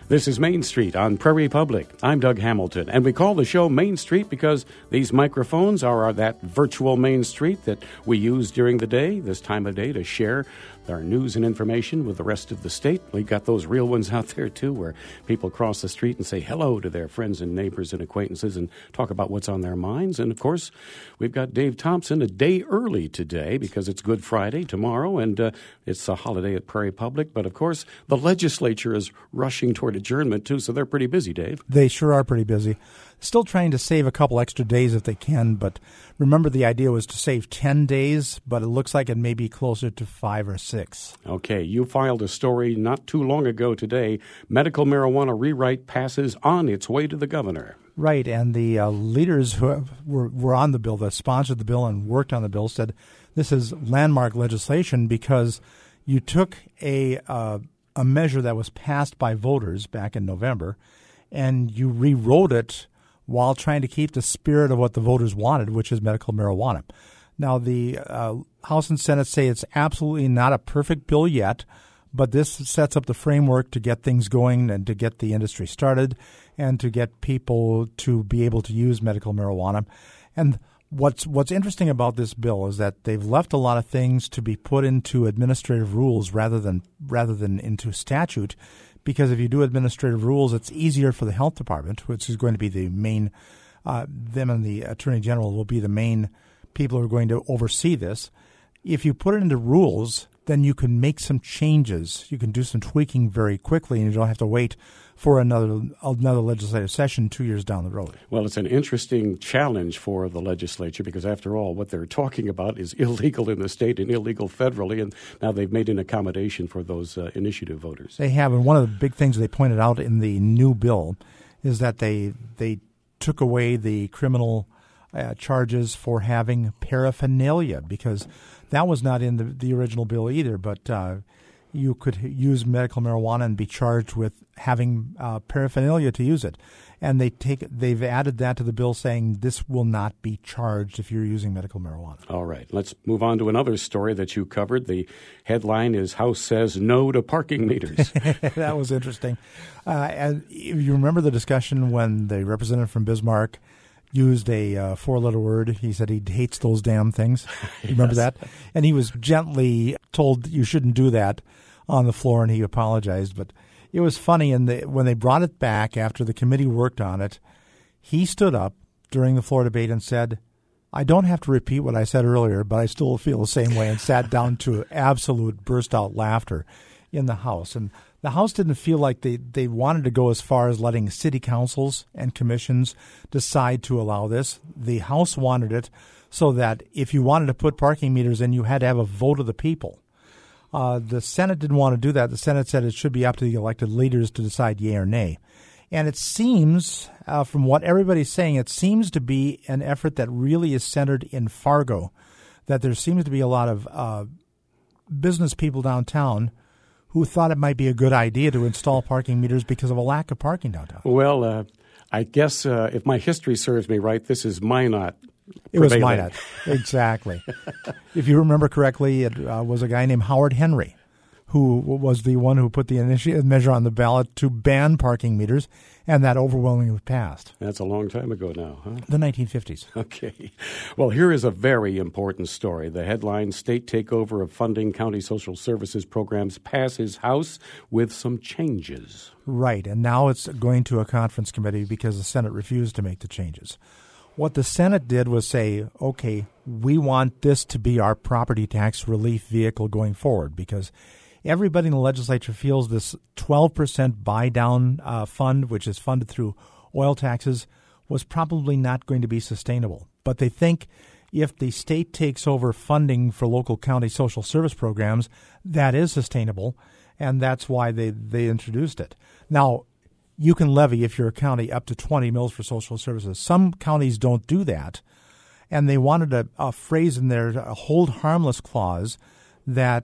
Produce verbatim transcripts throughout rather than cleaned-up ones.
This is Main Street on Prairie Public. I'm Doug Hamilton, and we call the show Main Street because these microphones are that virtual Main Street that we use during the day, this time of day, to share our news and information with the rest of the state. We got those real ones out there, too, where people cross the street and say hello to their friends and neighbors and acquaintances and talk about what's on their minds. And, of course, we've got Dave Thompson a day early today because it's Good Friday tomorrow, and uh, it's a holiday at Prairie Public. But, of course, the legislature is rushing toward adjournment, too, so they're pretty busy, Dave. They sure are pretty busy. Still trying to save a couple extra days if they can, but remember the idea was to save ten days, but it looks like it may be closer to five or six. Okay, you filed a story not too long ago today. Medical marijuana rewrite passes on its way to the governor. Right, and the uh, leaders who have, were, were on the bill, that sponsored the bill and worked on the bill, said this is landmark legislation because you took a uh, a measure that was passed by voters back in November, and you rewrote it while trying to keep the spirit of what the voters wanted, which is medical marijuana. Now, the uh, House and Senate say it's absolutely not a perfect bill yet, but this sets up the framework to get things going and to get the industry started and to get people to be able to use medical marijuana. And what's what's interesting about this bill is that they've left a lot of things to be put into administrative rules rather than rather than into statute, because if you do administrative rules, it's easier for the health department, which is going to be the main, uh, them and the attorney general will be the main people who are going to oversee this. If you put it into rules, then you can make some changes. You can do some tweaking very quickly, and you don't have to wait for another another legislative session two years down the road. Well, it's an interesting challenge for the legislature because, after all, what they're talking about is illegal in the state and illegal federally, and now they've made an accommodation for those uh, initiative voters. They have, and one of the big things they pointed out in the new bill is that they they took away the criminal uh, charges for having paraphernalia, because that was not in the, the original bill either, but uh, you could use medical marijuana and be charged with having uh, paraphernalia to use it. And they take they've added that to the bill, saying this will not be charged if you're using medical marijuana. All right. Let's move on to another story that you covered. The headline is House Says No to Parking Meters. That was interesting. Uh, and you remember the discussion when the representative from Bismarck used a uh, four-letter word. He said he hates those damn things. You remember Yes. that? And he was gently told you shouldn't do that on the floor, and he apologized. But it was funny, and the, when they brought it back after the committee worked on it, he stood up during the floor debate and said, I don't have to repeat what I said earlier, but I still feel the same way, and sat down to absolute burst-out laughter in the House. And the House didn't feel like they, they wanted to go as far as letting city councils and commissions decide to allow this. The House wanted it so that if you wanted to put parking meters in, you had to have a vote of the people. Uh, the Senate didn't want to do that. The Senate said it should be up to the elected leaders to decide yea or nay. And it seems, uh, from what everybody's saying, it seems to be an effort that really is centered in Fargo, that there seems to be a lot of uh, business people downtown who thought it might be a good idea to install parking meters because of a lack of parking downtown. Well, uh, I guess uh, if my history serves me right, this is Minot. It was prevailing. Minot, exactly. If you remember correctly, it uh, was a guy named Howard Henry who was the one who put the initiative measure on the ballot to ban parking meters, and that overwhelmingly passed. That's a long time ago now, huh? The nineteen fifties. Okay. Well, here is a very important story. The headline, State Takeover of Funding County Social Services Programs passes House with some changes. Right, and now it's going to a conference committee because the Senate refused to make the changes. What the Senate did was say, okay, we want this to be our property tax relief vehicle going forward, because everybody in the legislature feels this twelve percent buy-down uh, fund, which is funded through oil taxes, was probably not going to be sustainable. But they think if the state takes over funding for local county social service programs, that is sustainable, and that's why they, they introduced it. Now, you can levy, if you're a county, up to twenty mills for social services. Some counties don't do that, and they wanted a, a phrase in there, a hold harmless clause, that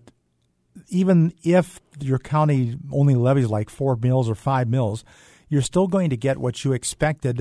even if your county only levies like four mills or five mills, you're still going to get what you expected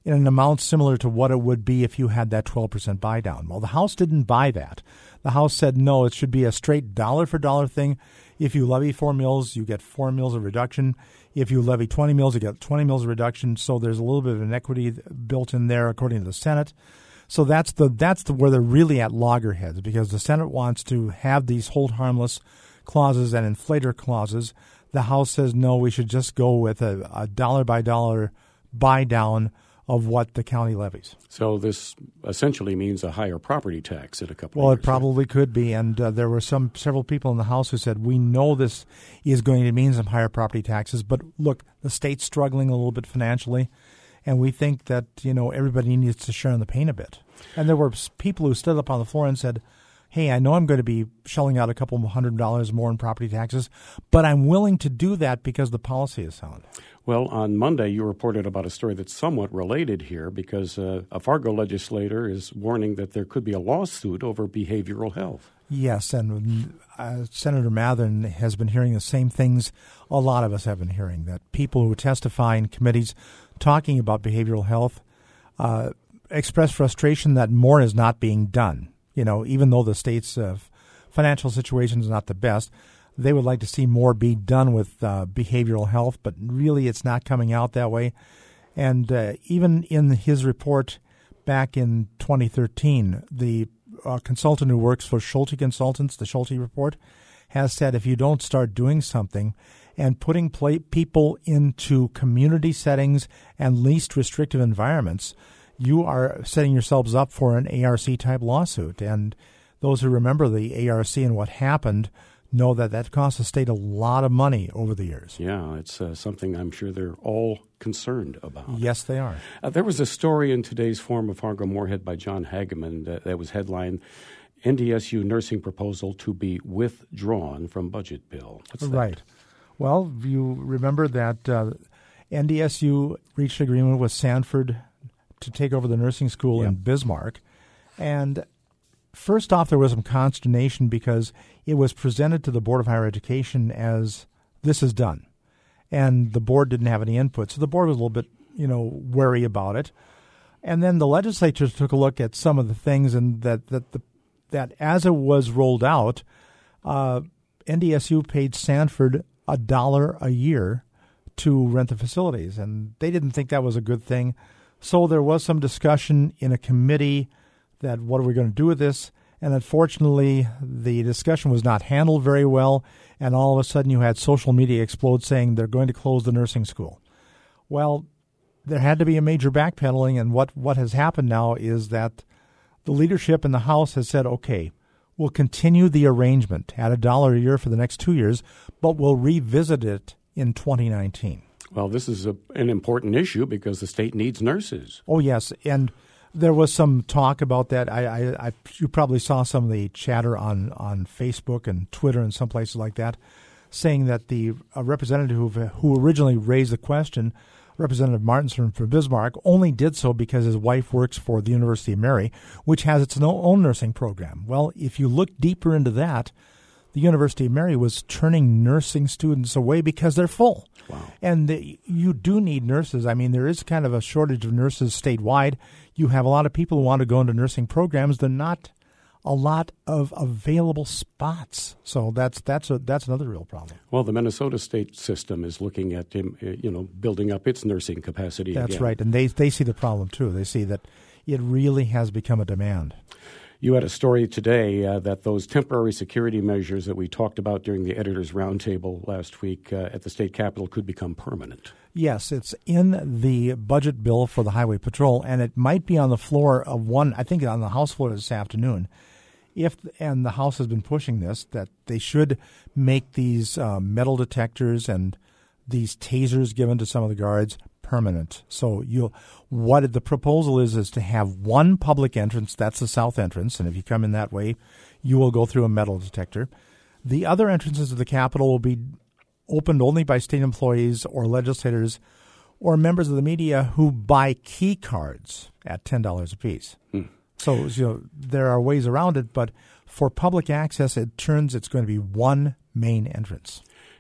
in an amount similar to what it would be if you had that twelve percent buy down. Well, the House didn't buy that. The House said, no, it should be a straight dollar-for-dollar thing. If you levy four mills, you get four mills of reduction. If you levy twenty mills, you get twenty mills of reduction. So there's a little bit of inequity built in there, according to the Senate. So that's the that's the where they're really at loggerheads, because the Senate wants to have these hold harmless clauses and inflator clauses. The House says, no, we should just go with a, a dollar-by-dollar buy-down of what the county levies. So this essentially means a higher property tax in a couple well, of years. Well, it probably could be, and uh, there were some several people in the House who said, we know this is going to mean some higher property taxes, but look, the state's struggling a little bit financially, and we think that, you know, everybody needs to share in the pain a bit. And there were people who stood up on the floor and said, hey, I know I'm going to be shelling out a couple of hundred dollars more in property taxes, but I'm willing to do that because the policy is sound. Well, on Monday, you reported about a story that's somewhat related here, because uh, a Fargo legislator is warning that there could be a lawsuit over behavioral health. Yes, and uh, Senator Mathern has been hearing the same things a lot of us have been hearing, that people who testify in committees talking about behavioral health uh, express frustration that more is not being done. You know, even though the state's uh, financial situation is not the best, they would like to see more be done with uh, behavioral health, but really it's not coming out that way. And uh, even in his report back in twenty thirteen, the uh, consultant who works for Schulte Consultants, the Schulte report, has said if you don't start doing something and putting play- people into community settings and least restrictive environments, you are setting yourselves up for an A R C-type lawsuit. And those who remember the A R C and what happened know that that cost the state a lot of money over the years. Yeah, it's uh, something I'm sure they're all concerned about. Yes, they are. Uh, there was a story in today's Forum of Fargo-Moorhead by John Hageman that, that was headlined, N D S U nursing proposal to be withdrawn from budget bill. What's that? Right. Well, you remember that uh, N D S U reached an agreement with Sanford to take over the nursing school yep. in Bismarck. And first off, there was some consternation because it was presented to the Board of Higher Education as this is done. And the board didn't have any input. So the board was a little bit, you know, wary about it. And then the legislature took a look at some of the things, and that that the, that as it was rolled out, uh, N D S U paid Sanford a dollar a year to rent the facilities. And they didn't think that was a good thing. So there was some discussion in a committee that what are we going to do with this? And unfortunately, the discussion was not handled very well, and all of a sudden you had social media explode saying they're going to close the nursing school. Well, there had to be a major backpedaling, and what, what has happened now is that the leadership in the House has said, okay, we'll continue the arrangement at a dollar a year for the next two years, but we'll revisit it in twenty nineteen. Well, this is a, an important issue because the state needs nurses. Oh, yes, and there was some talk about that. I, I, I you probably saw some of the chatter on, on Facebook and Twitter and some places like that, saying that the uh, representative who, who originally raised the question, Representative Martinson from Bismarck, only did so because his wife works for the University of Mary, which has its own nursing program. Well, if you look deeper into that, the University of Mary was turning nursing students away because they're full. Wow. And the, you do need nurses. I mean, there is kind of a shortage of nurses statewide. You have a lot of people who want to go into nursing programs. They're not a lot of available spots. So that's that's a, that's another real problem. Well, the Minnesota state system is looking at, you know, building up its nursing capacity That's again. right. And they, they see the problem, too. They see that it really has become a demand. You had a story today uh, that those temporary security measures that we talked about during the editors' roundtable last week uh, at the state capitol could become permanent. Yes, it's in the budget bill for the Highway Patrol, and it might be on the floor of one, I think on the House floor this afternoon. If and the House has been pushing this, that they should make these uh, metal detectors and these tasers given to some of the guards permanent. So you'll, what the proposal is is to have one public entrance, that's the south entrance, and if you come in that way, you will go through a metal detector. The other entrances to the Capitol will be opened only by state employees or legislators or members of the media who buy key cards at ten dollars apiece. Hmm. So you know, there are ways around it, but for public access, it turns it's going to be one main entrance.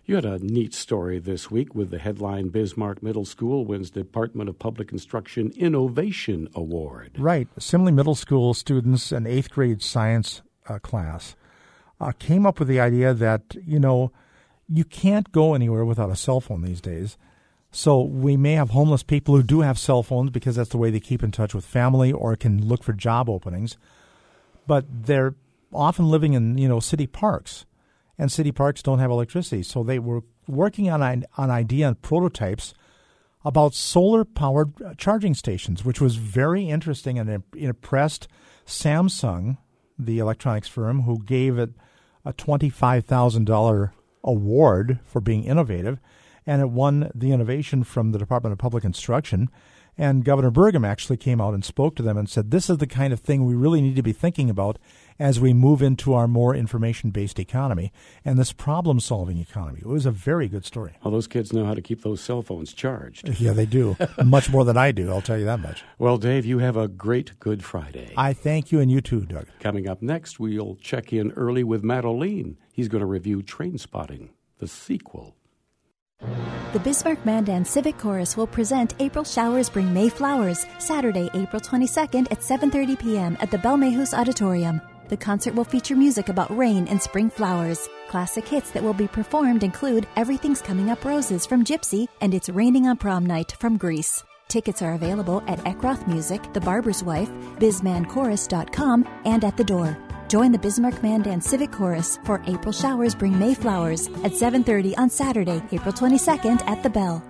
You had a neat story this week with the headline Bismarck Middle School wins Department of Public Instruction Innovation Award. Right. Simley Middle School students, an eighth grade science uh, class, uh, came up with the idea that, you know, you can't go anywhere without a cell phone these days. So we may have homeless people who do have cell phones because that's the way they keep in touch with family or can look for job openings. But they're often living in, you know, city parks. And city parks don't have electricity. So they were working on an on idea and prototypes about solar-powered charging stations, which was very interesting and it impressed Samsung, the electronics firm, who gave it a twenty-five thousand dollars award for being innovative. And it won the innovation from the Department of Public Instruction. And Governor Burgum actually came out and spoke to them and said, this is the kind of thing we really need to be thinking about as we move into our more information-based economy and this problem-solving economy. It was a very good story. Well, those kids know how to keep those cell phones charged. Yeah, they do. Much more than I do, I'll tell you that much. Well, Dave, you have a great Good Friday. I thank you, and you too, Doug. Coming up next, we'll check in early with Matt O'Lean. He's going to review Trainspotting, the sequel. The Bismarck Mandan Civic Chorus will present April Showers Bring May Flowers, Saturday, April twenty-second at seven thirty p.m. at the Belmayhouse Auditorium. The concert will feature music about rain and spring flowers. Classic hits that will be performed include Everything's Coming Up Roses from Gypsy and It's Raining on Prom Night from Grease. Tickets are available at Eckroth Music, The Barber's Wife, bisman chorus dot com, and at the door. Join the Bismarck Mandan Civic Chorus for April Showers Bring May Flowers at seven thirty on Saturday, April twenty-second at the Bell.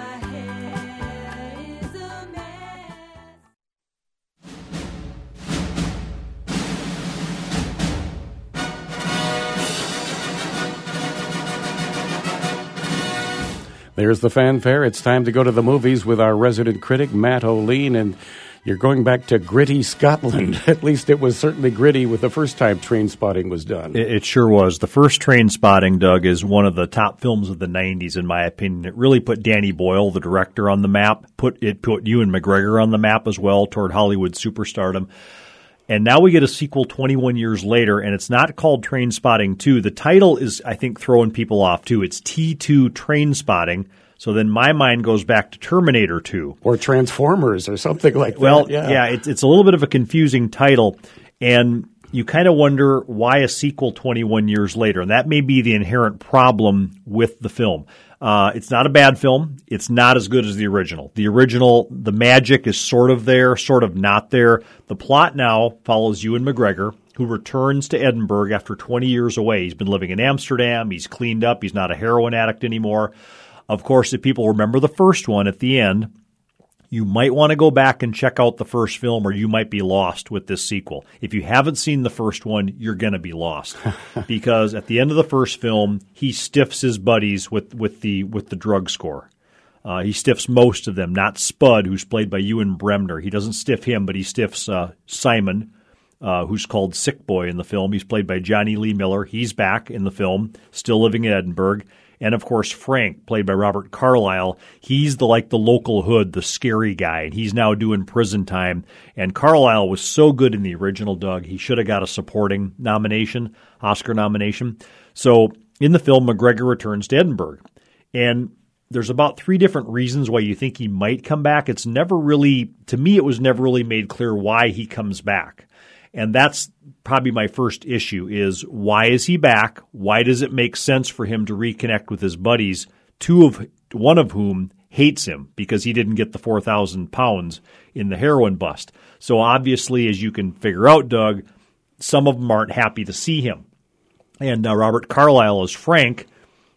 There's the fanfare. It's time to go to the movies with our resident critic, Matt O'Lean, and you're going back to gritty Scotland. At least it was certainly gritty with the first time Trainspotting was done. It, it sure was. The first Trainspotting, Doug, is one of the top films of the nineties, in my opinion. It really put Danny Boyle, the director, on the map. Put It put Ewan McGregor on the map as well toward Hollywood superstardom. And now we get a sequel twenty-one years later, and it's not called Trainspotting two. The title is, I think, throwing people off, too. It's T two Trainspotting. So then my mind goes back to Terminator two. Or Transformers or something like well, that. Well, yeah, yeah it's, it's a little bit of a confusing title, and you kind of wonder why a sequel twenty-one years later. And that may be the inherent problem with the film. Uh, it's not a bad film. It's not as good as the original. The original, the magic is sort of there, sort of not there. The plot now follows Ewan McGregor, who returns to Edinburgh after twenty years away. He's been living in Amsterdam. He's cleaned up. He's not a heroin addict anymore. Of course, if people remember the first one at the end, you might want to go back and check out the first film, or you might be lost with this sequel. If you haven't seen the first one, you're going to be lost. Because at the end of the first film, he stiffs his buddies with, with the with the drug score. Uh, he stiffs most of them, not Spud, who's played by Ewan Bremner. He doesn't stiff him, but he stiffs uh, Simon, uh, who's called Sick Boy in the film. He's played by Johnny Lee Miller. He's back in the film, still living in Edinburgh. And, of course, Frank, played by Robert Carlyle, he's the like the local hood, the scary guy, and he's now doing prison time. And Carlyle was so good in the original, Doug, he should have got a supporting nomination, Oscar nomination. So in the film, McGregor returns to Edinburgh. And there's about three different reasons why you think he might come back. It's never really, to me, it was never really made clear why he comes back. And that's probably my first issue is why is he back? Why does it make sense for him to reconnect with his buddies, two of one of whom hates him because he didn't get the four thousand pounds in the heroin bust? So obviously, as you can figure out, Doug, some of them aren't happy to see him. And uh, Robert Carlyle as Frank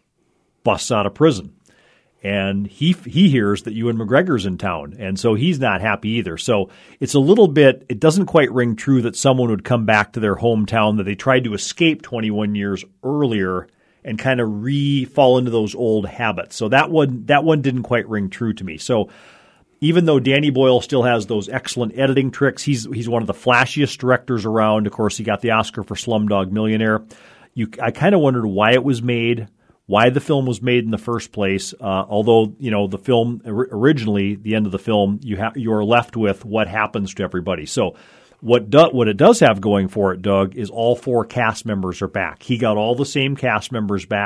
busts out of prison. And he he hears that Ewan McGregor's in town, and so he's not happy either. So it's a little bit, it doesn't quite ring true that someone would come back to their hometown that they tried to escape twenty-one years earlier and kind of re-fall into those old habits. So that one, that one didn't quite ring true to me. So even though Danny Boyle still has those excellent editing tricks, he's he's one of the flashiest directors around. Of course, he got the Oscar for Slumdog Millionaire. You, I kind of wondered why it was made, why the film was made in the first place. Uh, although, you know, the film originally, the end of the film, you ha- you are left with what happens to everybody. So what do- what it does have going for it, Doug, is all four cast members are back. He got all the same cast members back.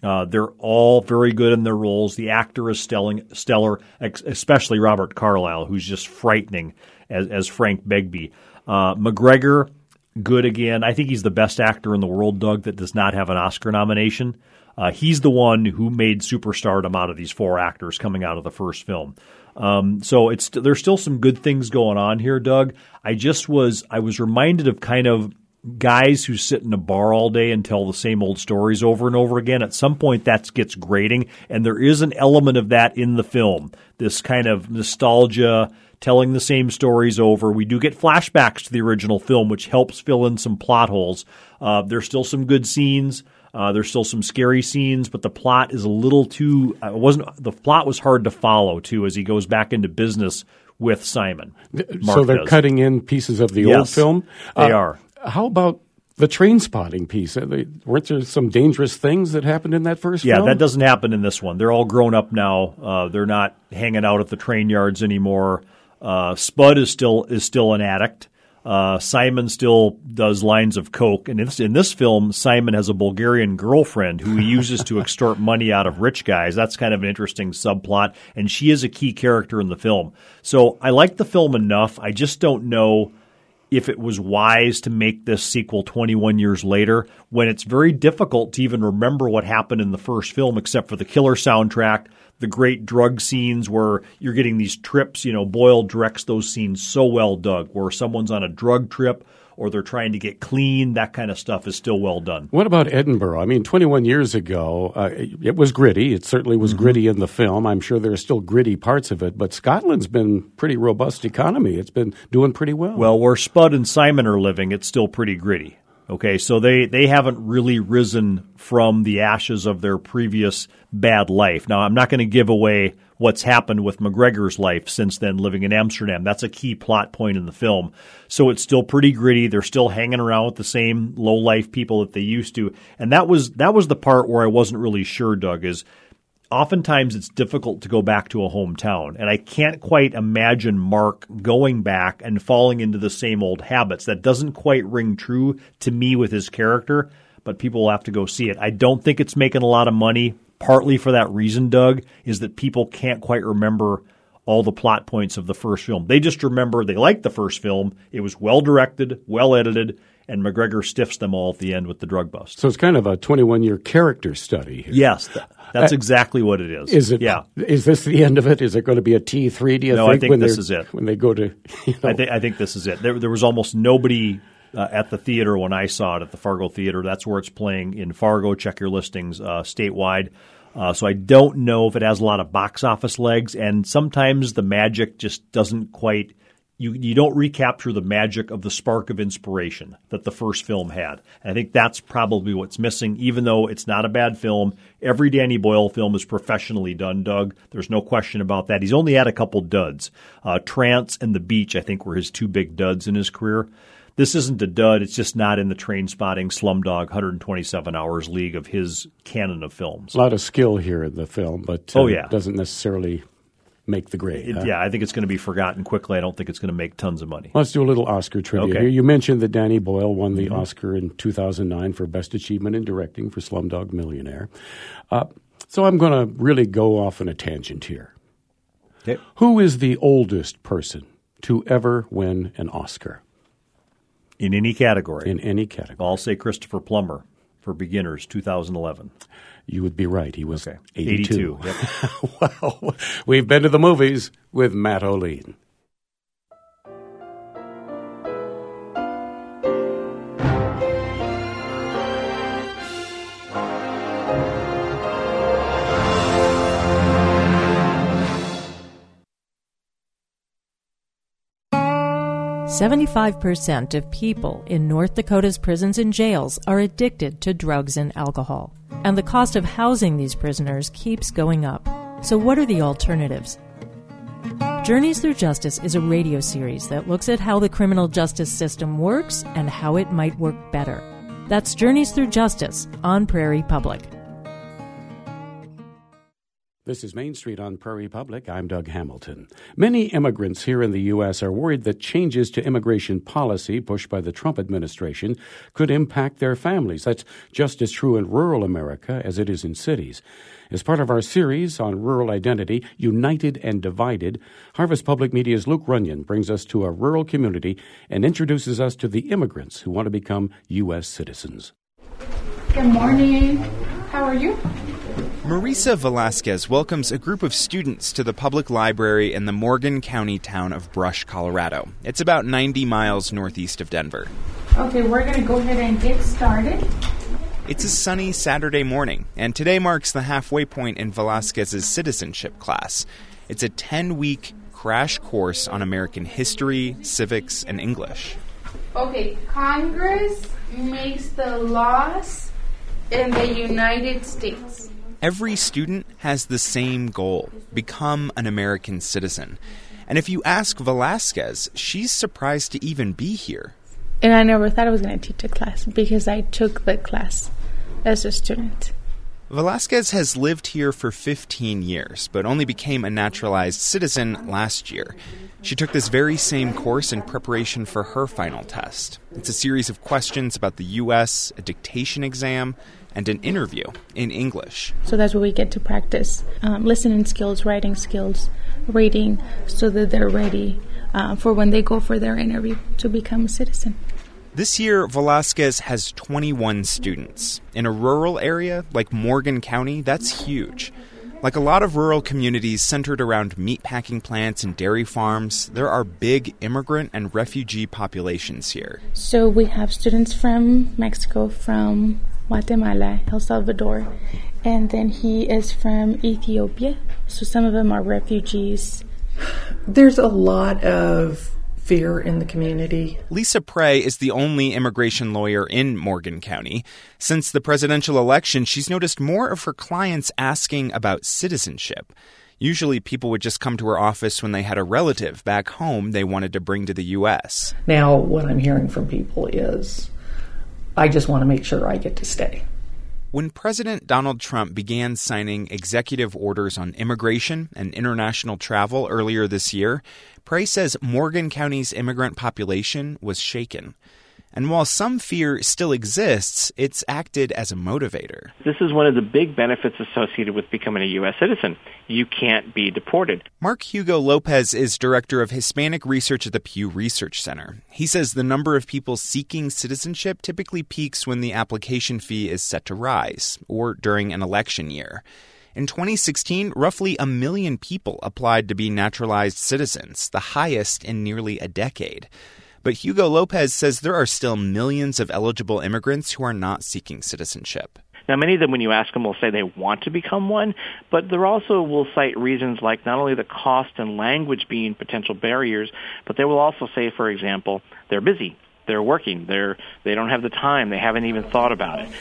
Uh, they're all very good in their roles. The actor is stelling, stellar, especially Robert Carlyle, who's just frightening as, as Frank Begbie. Uh, McGregor, good again. I think he's the best actor in the world, Doug, that does not have an Oscar nomination. Uh, he's the one who made superstardom out of these four actors coming out of the first film. Um, so it's there's still some good things going on here, Doug. I just was I was reminded of kind of guys who sit in a bar all day and tell the same old stories over and over again. At some point, that gets grating, and there is an element of that in the film. This kind of nostalgia, telling the same stories over. We do get flashbacks to the original film, which helps fill in some plot holes. Uh, there's still some good scenes. Uh, there's still some scary scenes, but the plot is a little too. Uh, wasn't the plot was hard to follow too as he goes back into business with Simon. Mark so they're does. cutting in pieces of the yes, old film. They uh, are. How about the train spotting piece? Uh, they, weren't there some dangerous things that happened in that first yeah, film? Yeah, that doesn't happen in this one. They're all grown up now. Uh, they're not hanging out at the train yards anymore. Uh, Spud is still is still an addict. Uh, Simon still does lines of coke. And in this, in this film, Simon has a Bulgarian girlfriend who he uses to extort money out of rich guys. That's kind of an interesting subplot. And she is a key character in the film. So I like the film enough. I just don't know if it was wise to make this sequel twenty-one years later when it's very difficult to even remember what happened in the first film except for the killer soundtrack, the great drug scenes where you're getting these trips. You know, Boyle directs those scenes so well, Doug, where someone's on a drug trip or they're trying to get clean. That kind of stuff is still well done. What about Edinburgh? I mean, twenty-one years ago, uh, it was gritty. It certainly was mm-hmm. gritty in the film. I'm sure there are still gritty parts of it, but Scotland's been pretty robust economy. It's been doing pretty well. Well, where Spud and Simon are living, it's still pretty gritty. Okay, so they, they haven't really risen from the ashes of their previous bad life. Now, I'm not going to give away what's happened with McGregor's life since then living in Amsterdam. That's a key plot point in the film. So it's still pretty gritty. They're still hanging around with the same low-life people that they used to. And that was that was the part where I wasn't really sure, Doug, is oftentimes it's difficult to go back to a hometown. And I can't quite imagine Mark going back and falling into the same old habits. That doesn't quite ring true to me with his character, but people will have to go see it. I don't think it's making a lot of money. Partly for that reason, Doug, is that people can't quite remember all the plot points of the first film. They just remember they liked the first film. It was well-directed, well-edited, and McGregor stiffs them all at the end with the drug bust. So it's kind of a twenty-one-year character study here. Yes, th- that's uh, exactly what it is. Is it? Yeah. Is this the end of it? Is it going to be a T three, do you no, think? I think when this is it. When they go to, you know. I, th- I think this is it. There, there was almost nobody uh, at the theater when I saw it at the Fargo Theater. That's where it's playing in Fargo. Check your listings uh, statewide. Uh, so I don't know if it has a lot of box office legs, and sometimes the magic just doesn't quite you, – you don't recapture the magic of the spark of inspiration that the first film had. And I think that's probably what's missing, even though it's not a bad film. Every Danny Boyle film is professionally done, Doug. There's no question about that. He's only had a couple duds. Uh, Trance and The Beach, I think, were his two big duds in his career. This isn't a dud. It's just not in the Trainspotting, Slumdog, one hundred twenty-seven hours league of his canon of films. A lot of skill here in the film, but uh, oh, yeah. doesn't necessarily make the grade. It, huh? Yeah, I think it's going to be forgotten quickly. I don't think it's going to make tons of money. Let's do a little Oscar trivia okay. here. You mentioned that Danny Boyle won the mm-hmm. Oscar in two thousand nine for Best Achievement in Directing for Slumdog Millionaire. Uh, so I'm going to really go off on a tangent here. Okay. Who is the oldest person to ever win an Oscar? In any category. In any category. I'll say Christopher Plummer for beginners, two thousand eleven. You would be right. He was okay. eighty-two. eighty-two. Yep. Well, we've been to the movies with Matt O'Lean. seventy-five percent of people in North Dakota's prisons and jails are addicted to drugs and alcohol, and the cost of housing these prisoners keeps going up. So what are the alternatives? Journeys Through Justice is a radio series that looks at how the criminal justice system works and how it might work better. That's Journeys Through Justice on Prairie Public. This is Main Street on Prairie Public. I'm Doug Hamilton. Many immigrants here in the U S are worried that changes to immigration policy pushed by the Trump administration could impact their families. That's just as true in rural America as it is in cities. As part of our series on rural identity, United and Divided, Harvest Public Media's Luke Runyon brings us to a rural community and introduces us to the immigrants who want to become U S citizens. Good morning. How are you? Marisa Velasquez welcomes a group of students to the public library in the Morgan County town of Brush, Colorado. It's about ninety miles northeast of Denver. Okay, we're going to go ahead and get started. It's a sunny Saturday morning, and today marks the halfway point in Velasquez's citizenship class. It's a ten-week crash course on American history, civics, and English. Okay, Congress makes the laws in the United States. Every student has the same goal: become an American citizen. And if you ask Velasquez, she's surprised to even be here. And I never thought I was going to teach a class because I took the class as a student. Velasquez has lived here for fifteen years, but only became a naturalized citizen last year. She took this very same course in preparation for her final test. It's a series of questions about the U S, a dictation exam, and an interview in English. So that's where we get to practice um, listening skills, writing skills, reading, so that they're ready uh, for when they go for their interview to become a citizen. This year, Velasquez has twenty-one students. In a rural area like Morgan County, that's huge. Like a lot of rural communities centered around meatpacking plants and dairy farms, there are big immigrant and refugee populations here. So we have students from Mexico, from Guatemala, El Salvador, and then he is from Ethiopia. So some of them are refugees. There's a lot of fear in the community. Lisa Prey is the only immigration lawyer in Morgan County. Since the presidential election, she's noticed more of her clients asking about citizenship. Usually people would just come to her office when they had a relative back home they wanted to bring to the U S. Now, what I'm hearing from people is, I just want to make sure I get to stay. When President Donald Trump began signing executive orders on immigration and international travel earlier this year, Prey says Morgan County's immigrant population was shaken. And while some fear still exists, it's acted as a motivator. This is one of the big benefits associated with becoming a U S citizen. You can't be deported. Mark Hugo Lopez is director of Hispanic research at the Pew Research Center. He says the number of people seeking citizenship typically peaks when the application fee is set to rise, or during an election year. In twenty sixteen, roughly a million people applied to be naturalized citizens, the highest in nearly a decade. But Hugo Lopez says there are still millions of eligible immigrants who are not seeking citizenship. Now, many of them, when you ask them, will say they want to become one, but they also will cite reasons like not only the cost and language being potential barriers, but they will also say, for example, they're busy, they're working, they're they don't have the time, they haven't even thought about it.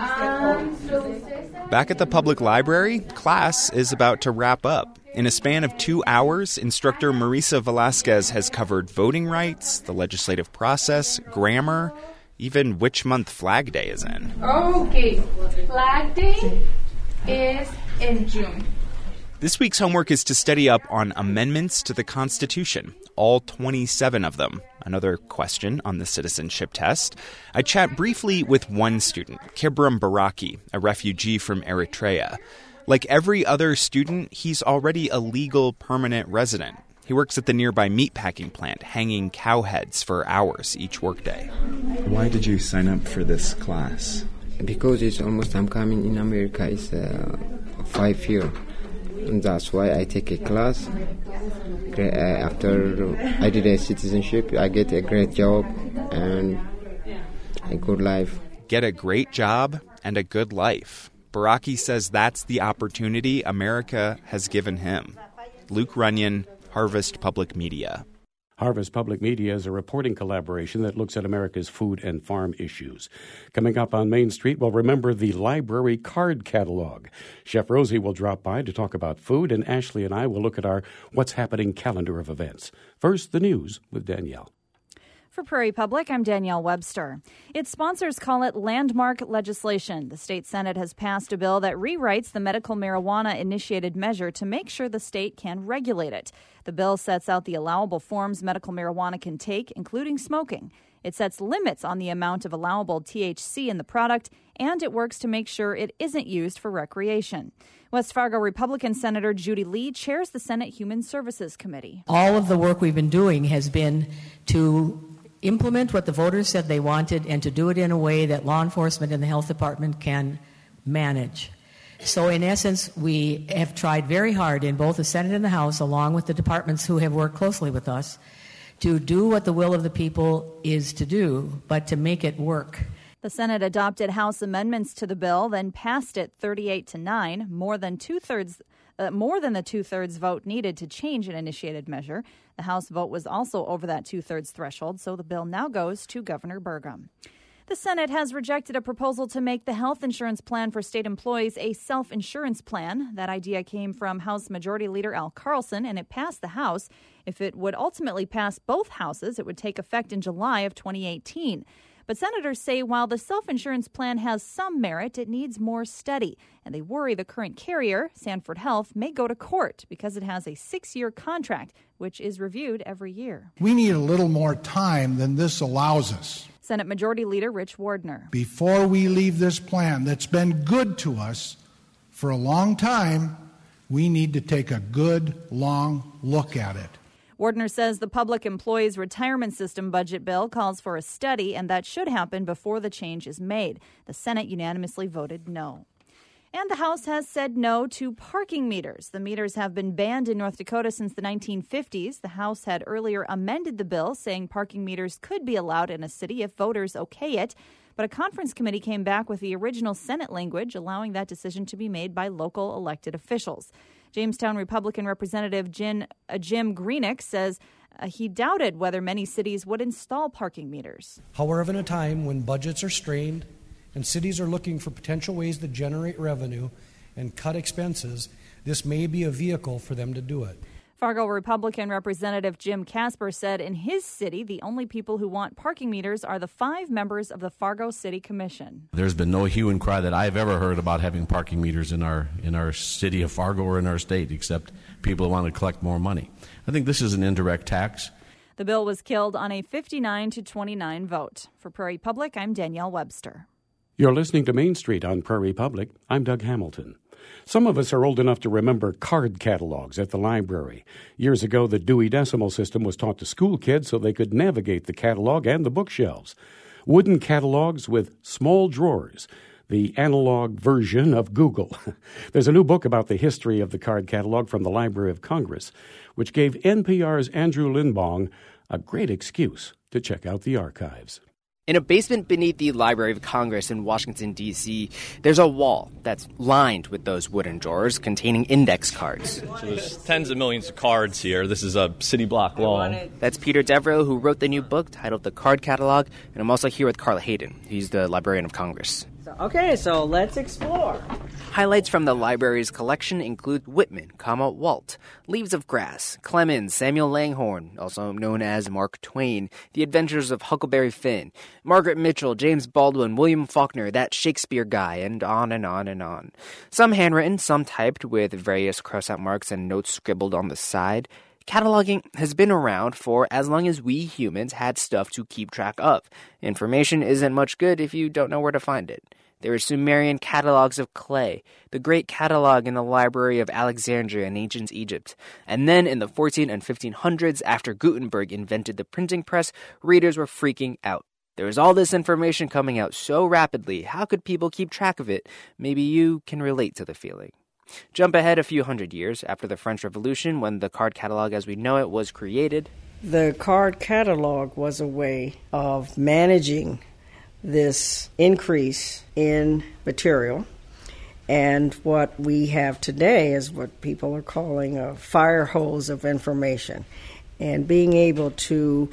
Um, so Back at the public library, class is about to wrap up. In a span of two hours, instructor Marisa Velasquez has covered voting rights, the legislative process, grammar, even which month Flag Day is in. Okay, Flag Day is in June. This week's homework is to study up on amendments to the Constitution, all twenty-seven of them. Another question on the citizenship test. I chat briefly with one student, Kibram Baraki, a refugee from Eritrea. Like every other student, he's already a legal permanent resident. He works at the nearby meatpacking plant, hanging cow heads for hours each workday. Why did you sign up for this class? Because it's almost I'm coming in America. It's uh, five years. And that's why I take a class. After I did a citizenship, I get a great job and a good life. Get a great job and a good life. Baraki says that's the opportunity America has given him. Luke Runyon, Harvest Public Media. Harvest Public Media is a reporting collaboration that looks at America's food and farm issues. Coming up on Main Street, we'll remember the library card catalog. Chef Rosie will drop by to talk about food, and Ashley and I will look at our What's Happening calendar of events. First, the news with Danielle. For Prairie Public, I'm Danielle Webster. Its sponsors call it landmark legislation. The state Senate has passed a bill that rewrites the medical marijuana-initiated measure to make sure the state can regulate it. The bill sets out the allowable forms medical marijuana can take, including smoking. It sets limits on the amount of allowable T H C in the product, and it works to make sure it isn't used for recreation. West Fargo Republican Senator Judy Lee chairs the Senate Human Services Committee. All of the work we've been doing has been to implement what the voters said they wanted and to do it in a way that law enforcement and the health department can manage. So in essence, we have tried very hard in both the Senate and the House, along with the departments who have worked closely with us, to do what the will of the people is to do, but to make it work. The Senate adopted House amendments to the bill, then passed it thirty-eight to nine, more than two-thirds Uh, more than the two-thirds vote needed to change an initiated measure. The House vote was also over that two-thirds threshold, so the bill now goes to Governor Burgum. The Senate has rejected a proposal to make the health insurance plan for state employees a self-insurance plan. That idea came from House Majority Leader Al Carlson, and it passed the House. If it would ultimately pass both houses, it would take effect in July of twenty eighteen. But senators say while the self-insurance plan has some merit, it needs more study. And they worry the current carrier, Sanford Health, may go to court because it has a six-year contract, which is reviewed every year. We need a little more time than this allows us. Senate Majority Leader Rich Wardner. Before we leave this plan that's been good to us for a long time, we need to take a good, long look at it. Wardner says the Public Employees Retirement System budget bill calls for a study, and that should happen before the change is made. The Senate unanimously voted no. And the House has said no to parking meters. The meters have been banned in North Dakota since the nineteen fifties. The House had earlier amended the bill, saying parking meters could be allowed in a city if voters okay it. But a conference committee came back with the original Senate language, allowing that decision to be made by local elected officials. Jamestown Republican Representative Jim, uh, Jim Greenick says uh, he doubted whether many cities would install parking meters. However, in a time when budgets are strained and cities are looking for potential ways to generate revenue and cut expenses, this may be a vehicle for them to do it. Fargo Republican Representative Jim Casper said in his city, the only people who want parking meters are the five members of the Fargo City Commission. There's been no hue and cry that I've ever heard about having parking meters in our in our city of Fargo or in our state, except people who want to collect more money. I think this is an indirect tax. The bill was killed on a fifty-nine to twenty-nine vote. For Prairie Public, I'm Danielle Webster. You're listening to Main Street on Prairie Public. I'm Doug Hamilton. Some of us are old enough to remember card catalogs at the library. Years ago, the Dewey Decimal System was taught to school kids so they could navigate the catalog and the bookshelves. Wooden catalogs with small drawers, the analog version of Google. There's a new book about the history of the card catalog from the Library of Congress, which gave N P R's Andrew Lindbaum a great excuse to check out the archives. In a basement beneath the Library of Congress in Washington, D C, there's a wall that's lined with those wooden drawers containing index cards. So there's tens of millions of cards here. This is a city block long. That's Peter Devereaux, who wrote the new book titled The Card Catalog, and I'm also here with Carla Hayden. He's the Librarian of Congress. Okay, so let's explore. Highlights from the library's collection include Whitman, comma, Walt, Leaves of Grass, Clemens, Samuel Langhorne, also known as Mark Twain, The Adventures of Huckleberry Finn, Margaret Mitchell, James Baldwin, William Faulkner, That Shakespeare Guy, and on and on and on. Some handwritten, some typed with various cross-out marks and notes scribbled on the side. Cataloging has been around for as long as we humans had stuff to keep track of. Information isn't much good if you don't know where to find it. There are Sumerian catalogs of clay, the great catalog in the Library of Alexandria in ancient Egypt. And then in the fourteen and fifteen hundreds, after Gutenberg invented the printing press, readers were freaking out. There was all this information coming out so rapidly, how could people keep track of it? Maybe you can relate to the feeling. Jump ahead a few hundred years after the French Revolution, when the card catalog as we know it was created. The card catalog was a way of managing this increase in material, and what we have today is what people are calling a fire hose of information. And being able to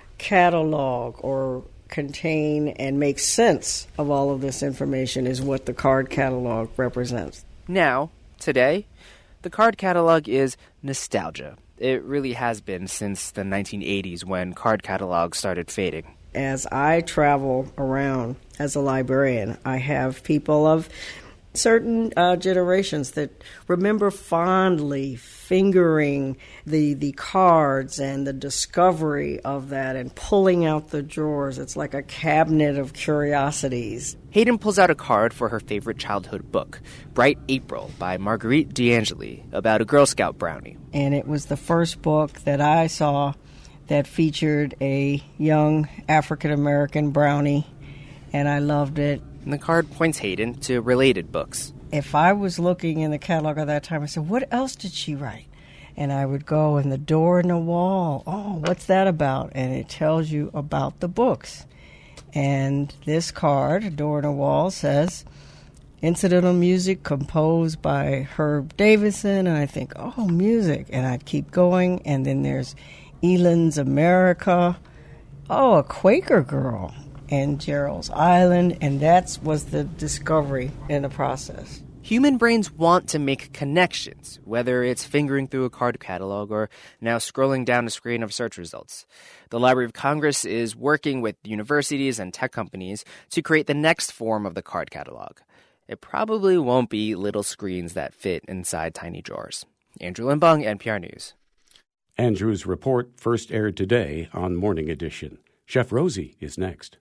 catalog or contain and make sense of all of this information is what the card catalog represents. Now, today, the card catalog is nostalgia. It really has been since the nineteen eighties when card catalogs started fading. As I travel around as a librarian, I have people of certain uh, generations that remember fondly fingering the the cards and the discovery of that and pulling out the drawers. It's like a cabinet of curiosities. Hayden pulls out a card for her favorite childhood book, Bright April by Marguerite D'Angeli, about a Girl Scout brownie. And it was the first book that I saw that featured a young African-American brownie, and I loved it. And the card points Hayden to related books. If I was looking in the catalog at that time, I said, what else did she write? And I would go in the door in the wall. Oh, what's that about? And it tells you about the books. And this card, A Door in the Wall, says, incidental music composed by Herb Davison. And I think, oh, music. And I'd keep going. And then there's Eland's America. Oh, a Quaker girl. And Gerald's Island, and that was the discovery in the process. Human brains want to make connections, whether it's fingering through a card catalog or now scrolling down a screen of search results. The Library of Congress is working with universities and tech companies to create the next form of the card catalog. It probably won't be little screens that fit inside tiny drawers. Andrew Limbong, N P R News. Andrew's report first aired today on Morning Edition. Chef Rosie is next.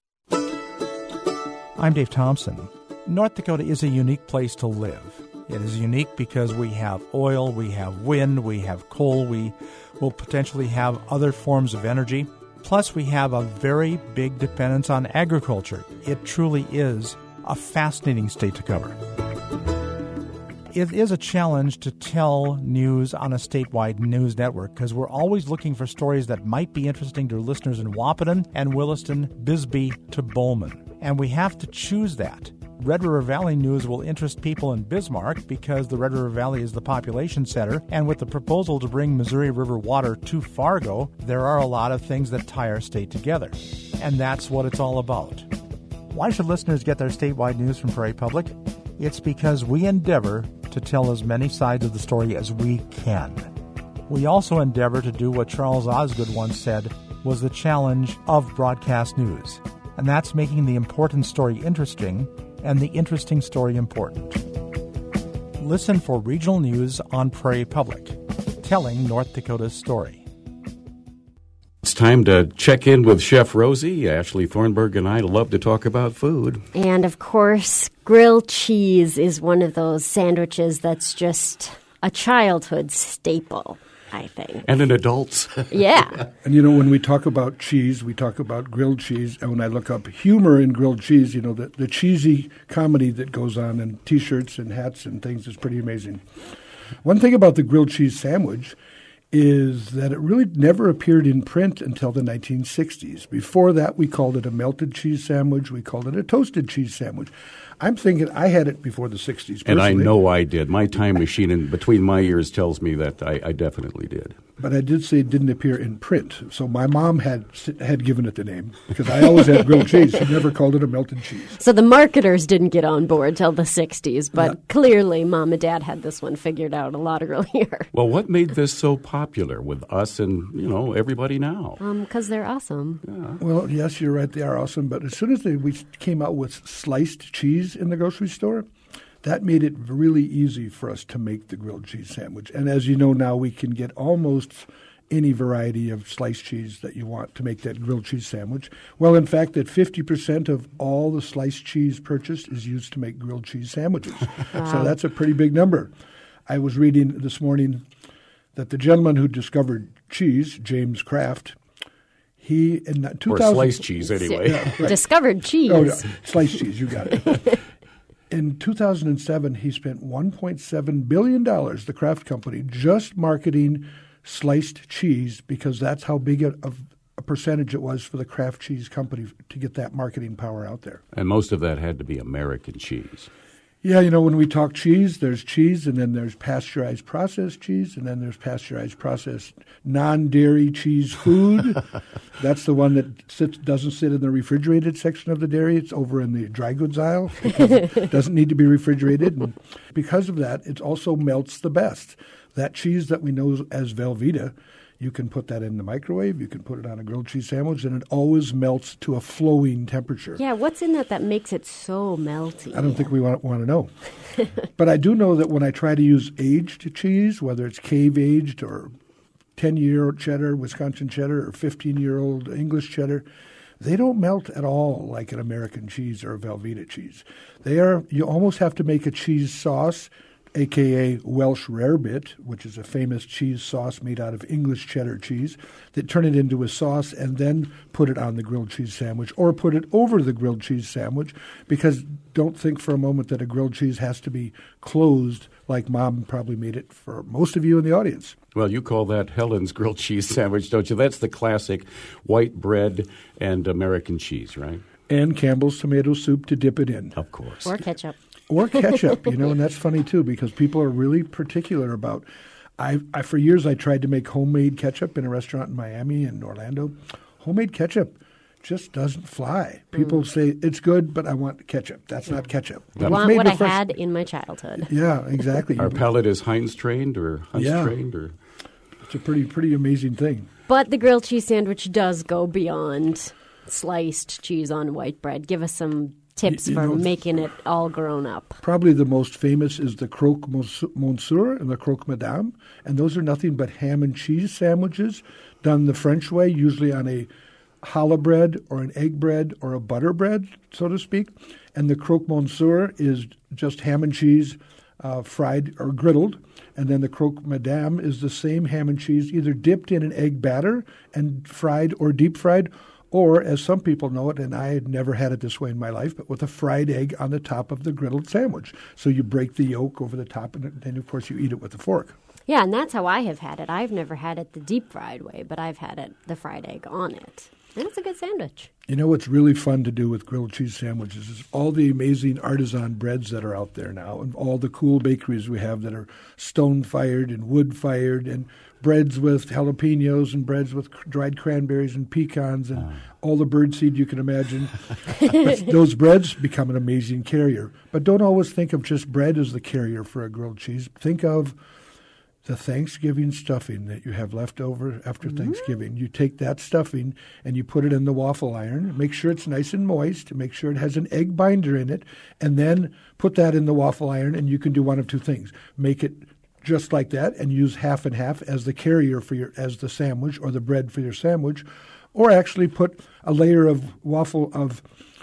I'm Dave Thompson. North Dakota is a unique place to live. It is unique because we have oil, we have wind, we have coal, we will potentially have other forms of energy. Plus, we have a very big dependence on agriculture. It truly is a fascinating state to cover. It is a challenge to tell news on a statewide news network because we're always looking for stories that might be interesting to listeners in Wahpeton and Williston, Bisbee to Bowman. And we have to choose that. Red River Valley News will interest people in Bismarck because the Red River Valley is the population center, and with the proposal to bring Missouri River water to Fargo, there are a lot of things that tie our state together. And that's what it's all about. Why should listeners get their statewide news from Prairie Public? It's because we endeavor to tell as many sides of the story as we can. We also endeavor to do what Charles Osgood once said was the challenge of broadcast news, and that's making the important story interesting and the interesting story important. Listen for regional news on Prairie Public, telling North Dakota's story. It's time to check in with Chef Rosie. Ashley Thornburg and I love to talk about food. And, of course, grilled cheese is one of those sandwiches that's just a childhood staple, I think. And an adult's. Yeah. And, you know, when we talk about cheese, we talk about grilled cheese. And when I look up humor in grilled cheese, you know, the, the cheesy comedy that goes on in T-shirts and hats and things is pretty amazing. One thing about the grilled cheese sandwich is that it really never appeared in print until the nineteen sixties. Before that, we called it a melted cheese sandwich. We called it a toasted cheese sandwich. I'm thinking I had it before the sixties, personally. And I know I did. My time machine in between my ears tells me that I, I definitely did. But I did say it didn't appear in print. So my mom had had given it the name because I always had grilled cheese. She never called it a melted cheese. So the marketers didn't get on board till the sixties, but yeah. Clearly Mom and Dad had this one figured out a lot earlier. Well, what made this so popular with us and, you know, everybody now? Um, because they're awesome. Yeah. Well, yes, you're right. They are awesome. But as soon as they, we came out with sliced cheese in the grocery store, that made it really easy for us to make the grilled cheese sandwich. And as you know now, we can get almost any variety of sliced cheese that you want to make that grilled cheese sandwich. Well, in fact, that fifty percent of all the sliced cheese purchased is used to make grilled cheese sandwiches. Wow. So that's a pretty big number. I was reading this morning that the gentleman who discovered cheese, James Kraft, he in two thousand or sliced cheese anyway. Yeah, right. Discovered cheese. Oh, no, sliced cheese, you got it. In two thousand seven, he spent one point seven billion dollars, the Kraft Company, just marketing sliced cheese because that's how big a, of a percentage it was for the Kraft Cheese Company to get that marketing power out there. And most of that had to be American cheese. Yeah, you know, when we talk cheese, there's cheese, and then there's pasteurized processed cheese, and then there's pasteurized processed non-dairy cheese food. That's the one that sits, doesn't sit in the refrigerated section of the dairy. It's over in the dry goods aisle because it doesn't need to be refrigerated. And because of that, it also melts the best. that cheese that we know as Velveeta, you can put that in the microwave, you can put it on a grilled cheese sandwich, and it always melts to a flowing temperature. Yeah, what's in that that makes it so melty? I don't think we want, want to know. But I do know that when I try to use aged cheese, whether it's cave-aged or ten-year-old cheddar, Wisconsin cheddar, or fifteen-year-old English cheddar, they don't melt at all like an American cheese or a Velveeta cheese. They are, you almost have to make a cheese sauce, a k a. Welsh Rarebit, which is a famous cheese sauce made out of English cheddar cheese, that turn it into a sauce and then put it on the grilled cheese sandwich or put it over the grilled cheese sandwich, because don't think for a moment that a grilled cheese has to be closed like Mom probably made it for most of you in the audience. Well, you call that Helen's grilled cheese sandwich, don't you? That's the classic white bread and American cheese, right? And Campbell's tomato soup to dip it in. Of course. Or ketchup. Or ketchup, you know, and that's funny too, because people are really particular about. I, I for years I tried to make homemade ketchup in a restaurant in Miami and Orlando. Homemade ketchup just doesn't fly. People mm. say it's good, but I want ketchup. That's not ketchup. I want what I fresh... had in my childhood. Yeah, exactly. Our palate is Heinz trained or Hunt's yeah. trained, or it's a pretty pretty amazing thing. But the grilled cheese sandwich does go beyond sliced cheese on white bread. Give us some tips you, you for know, making it all grown up. Probably the most famous is the croque monsieur and the croque madame, and those are nothing but ham and cheese sandwiches done the French way, usually on a challah bread or an egg bread or a butter bread, so to speak. And the croque monsieur is just ham and cheese uh, fried or griddled, and then the croque madame is the same ham and cheese either dipped in an egg batter and fried or deep fried, or, as some people know it, and I had never had it this way in my life, but with a fried egg on the top of the griddled sandwich. So you break the yolk over the top, and then, of course, you eat it with a fork. Yeah, and that's how I have had it. I've never had it the deep fried way, but I've had it the fried egg on it. And it's a good sandwich. You know what's really fun to do with grilled cheese sandwiches is all the amazing artisan breads that are out there now, and all the cool bakeries we have that are stone-fired and wood-fired, and breads with jalapenos and breads with dried cranberries and pecans and oh. all the birdseed you can imagine. Those breads become an amazing carrier. But don't always think of just bread as the carrier for a grilled cheese. Think of the Thanksgiving stuffing that you have left over after mm-hmm. Thanksgiving. You take that stuffing and you put it in the waffle iron. Make sure it's nice and moist. Make sure it has an egg binder in it. And then put that in the waffle iron, and you can do one of two things. Make it just like that and use half and half as the carrier for your as the sandwich or the bread for your sandwich, or actually put a layer of waffle of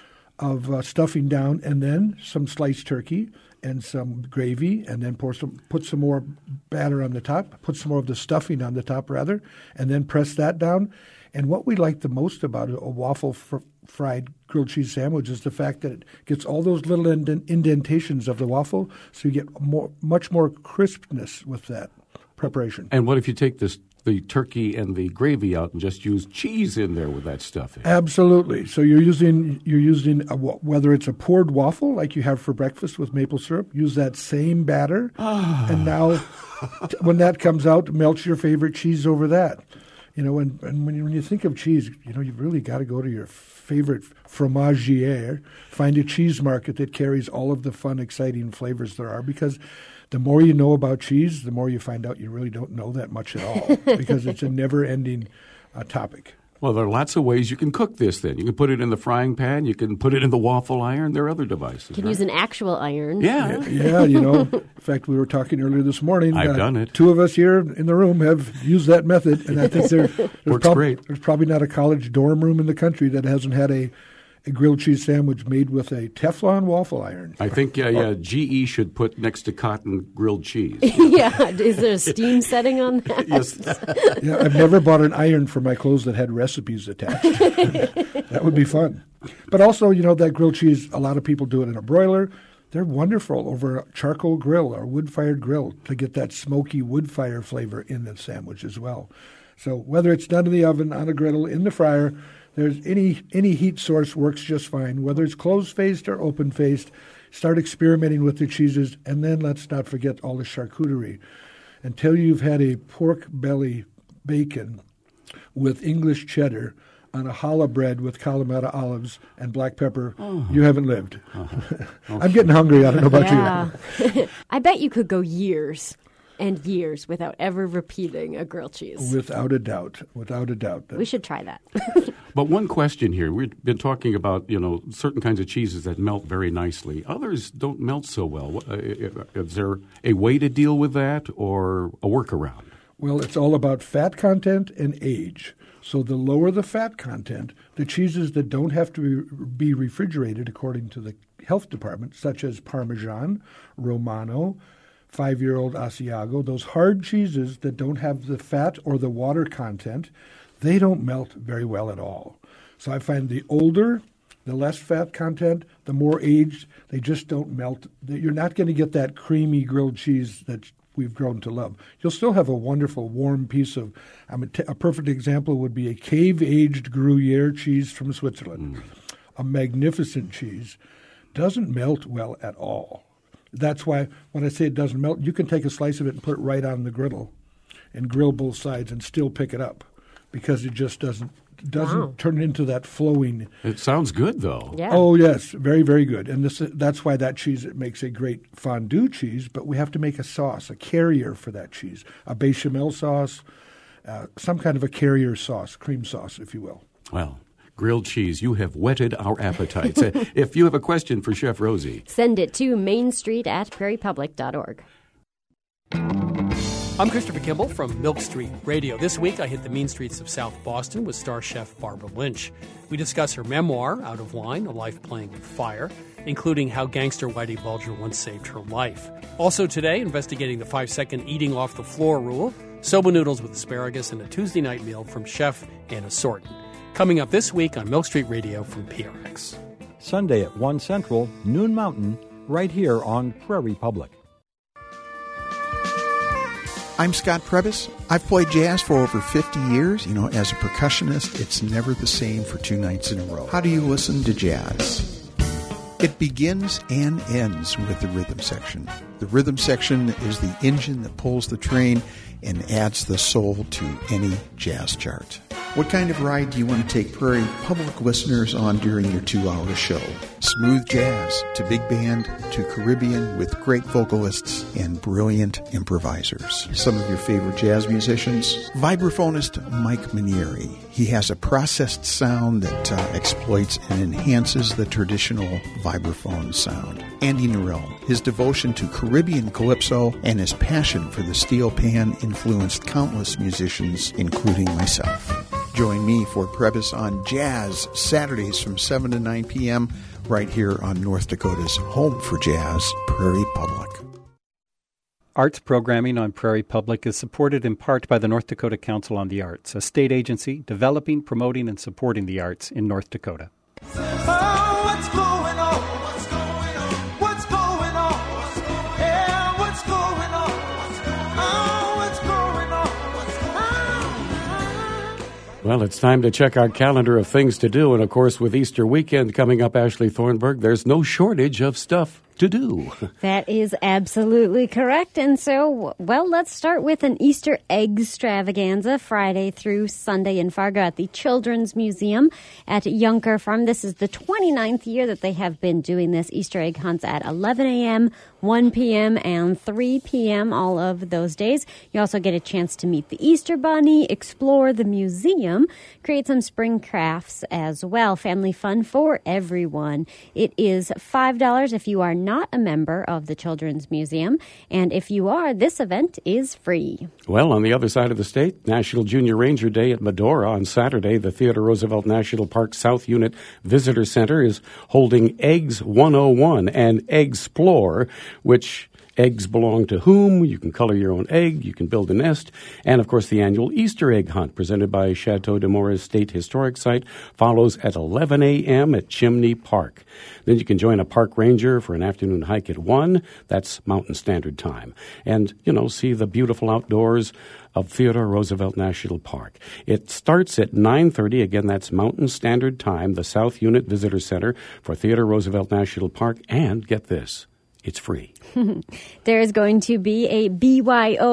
of uh, stuffing down, and then some sliced turkey and some gravy, and then pour some put some more batter on the top, put some more of the stuffing on the top rather, and then press that down. And what we like the most about a waffle fr- fried grilled cheese sandwich is the fact that it gets all those little indent- indentations of the waffle, so you get more, much more crispness with that preparation. And what if you take this, the turkey and the gravy out and just use cheese in there with that stuffing? Absolutely. So you're using you're using a, whether it's a poured waffle like you have for breakfast with maple syrup, use that same batter, oh. and now when that comes out, melt your favorite cheese over that. You know, and, and when you when you think of cheese, you know, you've really got to go to your favorite fromagier, find a cheese market that carries all of the fun, exciting flavors there are, because the more you know about cheese, the more you find out you really don't know that much at all, because it's a never-ending uh, topic. Well, there are lots of ways you can cook this then. You can put it in the frying pan. You can put it in the waffle iron. There are other devices. You can right? use an actual iron. Yeah. yeah. Yeah, you know. In fact, we were talking earlier this morning. I've uh, done it. Two of us here in the room have used that method, and I think there, there's, Works prob- great. there's probably not a college dorm room in the country that hasn't had a a grilled cheese sandwich made with a Teflon waffle iron. I think uh, yeah, G E should put next to cotton grilled cheese. Yeah, is there a steam setting on that? Yes. Yeah, I've never bought an iron for my clothes that had recipes attached. That would be fun. But also, you know, that grilled cheese, a lot of people do it in a broiler. They're wonderful over a charcoal grill or wood-fired grill to get that smoky wood fire flavor in the sandwich as well. So whether it's done in the oven, on a griddle, in the fryer, There's any any heat source works just fine, whether it's closed-faced or open-faced. Start experimenting with the cheeses, and then let's not forget all the charcuterie. Until you've had a pork belly bacon with English cheddar on a challah bread with Kalamata olives and black pepper, oh. you haven't lived. Oh. Okay. I'm getting hungry. I don't know about yeah. you. I bet you could go years and years without ever repeating a grilled cheese. Without a doubt. Without a doubt. We should try that. But one question here. We've been talking about, you know, certain kinds of cheeses that melt very nicely. Others don't melt so well. Is there a way to deal with that or a workaround? Well, it's all about fat content and age. So the lower the fat content, the cheeses that don't have to be refrigerated according to the health department, such as Parmesan, Romano, five-year-old Asiago, those hard cheeses that don't have the fat or the water content, they don't melt very well at all. So I find the older, the less fat content, the more aged, they just don't melt. You're not going to get that creamy grilled cheese that we've grown to love. You'll still have a wonderful warm piece of, I mean, a perfect example would be a cave-aged Gruyere cheese from Switzerland. Mm. A magnificent cheese. Doesn't melt well at all. That's why when I say it doesn't melt, you can take a slice of it and put it right on the griddle and grill both sides and still pick it up because it just doesn't doesn't wow. turn into that flowing. It sounds good, though. Yeah. Oh, yes. Very, very good. And this that's why that cheese it makes a great fondue cheese, but we have to make a sauce, a carrier for that cheese, a bechamel sauce, uh, some kind of a carrier sauce, cream sauce, if you will. Well, grilled cheese, you have whetted our appetites. If you have a question for Chef Rosie, send it to Main Street at prairie public dot org. I'm Christopher Kimball from Milk Street Radio. This week, I hit the mean streets of South Boston with star chef Barbara Lynch. We discuss her memoir, Out of Line, A Life Playing with Fire, including how gangster Whitey Bulger once saved her life. Also today, investigating the five-second eating off the floor rule, soba noodles with asparagus, and a Tuesday night meal from Chef Anna Sorton. Coming up this week on Milk Street Radio from P R X. Sunday at one Central, noon Mountain, right here on Prairie Public. I'm Scott Prebis. I've played jazz for over fifty years. You know, as a percussionist, it's never the same for two nights in a row. How do you listen to jazz? It begins and ends with the rhythm section. The rhythm section is the engine that pulls the train and adds the soul to any jazz chart. What kind of ride do you want to take Prairie Public listeners on during your two-hour show? Smooth jazz to big band to Caribbean with great vocalists and brilliant improvisers. Some of your favorite jazz musicians? Vibraphonist Mike Manieri. He has a processed sound that uh, exploits and enhances the traditional vibraphone sound. Andy Narell. His devotion to Caribbean calypso and his passion for the steel pan influenced countless musicians, including myself. Join me for Prebis on Jazz, Saturdays from seven to nine p.m. right here on North Dakota's home for jazz, Prairie Public. Arts programming on Prairie Public is supported in part by the North Dakota Council on the Arts, a state agency developing, promoting, and supporting the arts in North Dakota. Oh, what's going on? What's going on? What's going on? Yeah, what's going on? Oh, what's going on? What's going on? Well, it's time to check our calendar of things to do. And, of course, with Easter weekend coming up, Ashley Thornburg, there's no shortage of stuff to do. That is absolutely correct. And so, well, let's start with an Easter egg extravaganza Friday through Sunday in Fargo at the Children's Museum at Yunker Farm. This is the twenty-ninth year that they have been doing this Easter egg hunts at eleven a.m., one p.m., and three p.m. all of those days. You also get a chance to meet the Easter Bunny, explore the museum, create some spring crafts as well. Family fun for everyone. It is five dollars if you are not a member of the Children's Museum, and if you are, this event is free. Well, on the other side of the state, National Junior Ranger Day at Medora on Saturday. The Theodore Roosevelt National Park South Unit Visitor Center is holding Eggs one oh one and Eggsplore, which eggs belong to whom? You can color your own egg. You can build a nest. And, of course, the annual Easter egg hunt presented by Chateau de Maurice State Historic Site follows at eleven a.m. at Chimney Park. Then you can join a park ranger for an afternoon hike at one. That's Mountain Standard Time. And, you know, see the beautiful outdoors of Theodore Roosevelt National Park. It starts at nine thirty. Again, that's Mountain Standard Time, the South Unit Visitor Center for Theodore Roosevelt National Park. And get this, it's free. There is going to be a B Y O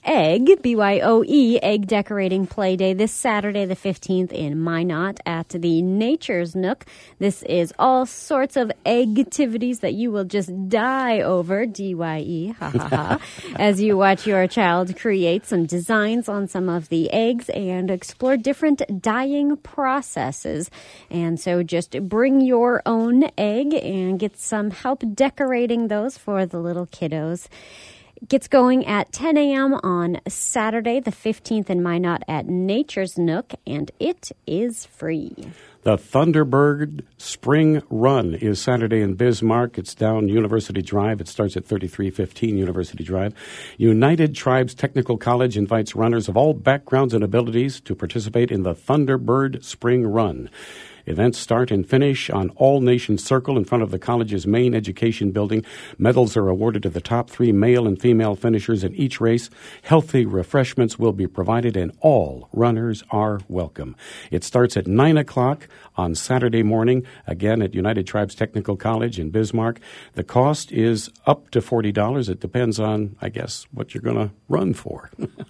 Egg, B Y O E, Egg Decorating Play Day this Saturday the fifteenth in Minot at the Nature's Nook. This is all sorts of egg activities that you will just die over, D Y E, ha ha ha, as you watch your child create some designs on some of the eggs and explore different dyeing processes. And so just bring your own egg and get some help decorating those for the little kiddos. Gets going at ten a.m. on Saturday, the fifteenth in Minot at Nature's Nook, and it is free. The Thunderbird Spring Run is Saturday in Bismarck. It's down University Drive. It starts at thirty-three fifteen University Drive. United Tribes Technical College invites runners of all backgrounds and abilities to participate in the Thunderbird Spring Run. Events start and finish on All Nations Circle in front of the college's main education building. Medals are awarded to the top three male and female finishers in each race. Healthy refreshments will be provided, and all runners are welcome. It starts at nine o'clock on Saturday morning, again at United Tribes Technical College in Bismarck. The cost is up to forty dollars. It depends on, I guess, what you're going to run for.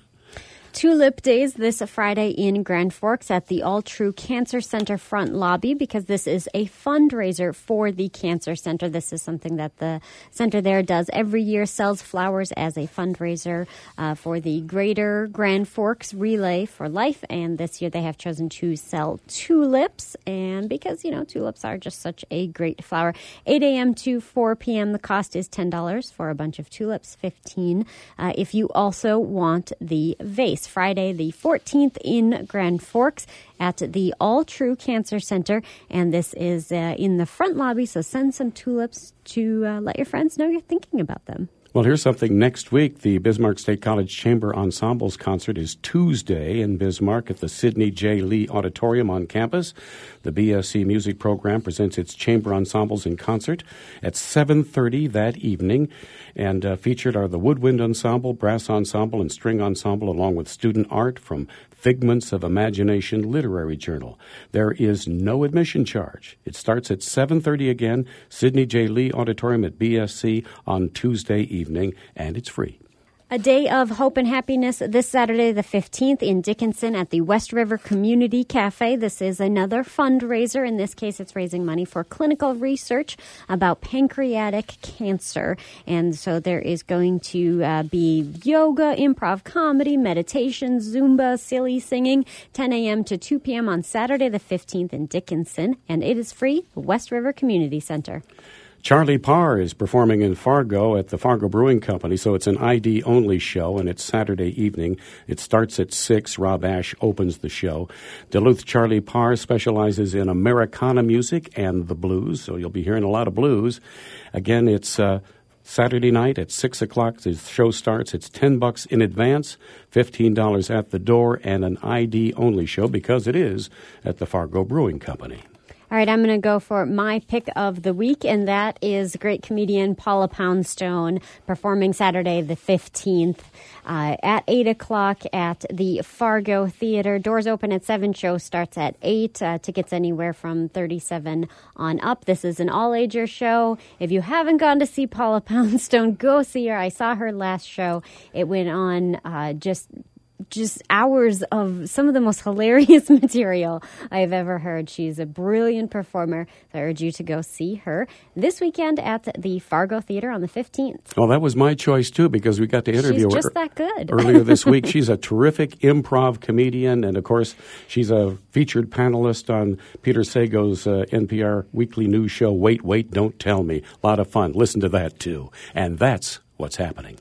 Tulip Days this Friday in Grand Forks at the All True Cancer Center front lobby, because this is a fundraiser for the Cancer Center. This is something that the center there does every year, sells flowers as a fundraiser uh, for the Greater Grand Forks Relay for Life. And this year they have chosen to sell tulips, and because, you know, tulips are just such a great flower. eight a.m. to four p.m. The cost is ten dollars for a bunch of tulips, fifteen dollars uh, if you also want the vase. Friday the fourteenth in Grand Forks at the All True Cancer Center, and this is uh, in the front lobby, so send some tulips to uh, let your friends know you're thinking about them. Well, here's something next week. The Bismarck State College Chamber Ensembles concert is Tuesday in Bismarck at the Sidney J. Lee Auditorium on campus. The B S C music program presents its chamber ensembles in concert at seven thirty that evening. And uh, featured are the Woodwind Ensemble, Brass Ensemble, and String Ensemble, along with student art from Figments of Imagination Literary Journal. There is no admission charge. It starts at seven thirty again, Sidney J. Lee Auditorium at B S C on Tuesday evening, and it's free. A day of hope and happiness this Saturday, the fifteenth, in Dickinson at the West River Community Cafe. This is another fundraiser. In this case, it's raising money for clinical research about pancreatic cancer. And so there is going to uh, be yoga, improv comedy, meditation, Zumba, silly singing, ten a.m. to two p.m. on Saturday, the fifteenth, in Dickinson. And it is free, the West River Community Center. Charlie Parr is performing in Fargo at the Fargo Brewing Company, so it's an I D-only show, and it's Saturday evening. It starts at six. Rob Ash opens the show. Duluth Charlie Parr specializes in Americana music and the blues, so you'll be hearing a lot of blues. Again, it's uh, Saturday night at six o'clock. The show starts. It's ten bucks in advance, fifteen dollars at the door, and an I D-only show because it is at the Fargo Brewing Company. All right, I'm going to go for my pick of the week, and that is great comedian Paula Poundstone performing Saturday the fifteenth uh, at eight o'clock at the Fargo Theater. Doors open at seven, show starts at eight. Uh, tickets anywhere from thirty-seven on up. This is an all-ager show. If you haven't gone to see Paula Poundstone, go see her. I saw her last show. It went on uh, just... just hours of some of the most hilarious material I've ever heard. She's a brilliant performer. I urge you to go see her this weekend at the Fargo Theater on the fifteenth. Well, that was my choice, too, because we got to interview she's her just that good. earlier this week. She's a terrific improv comedian, and, of course, she's a featured panelist on Peter Sago's uh, N P R weekly news show, Wait, Wait, Don't Tell Me. A lot of fun. Listen to that, too. And that's what's happening.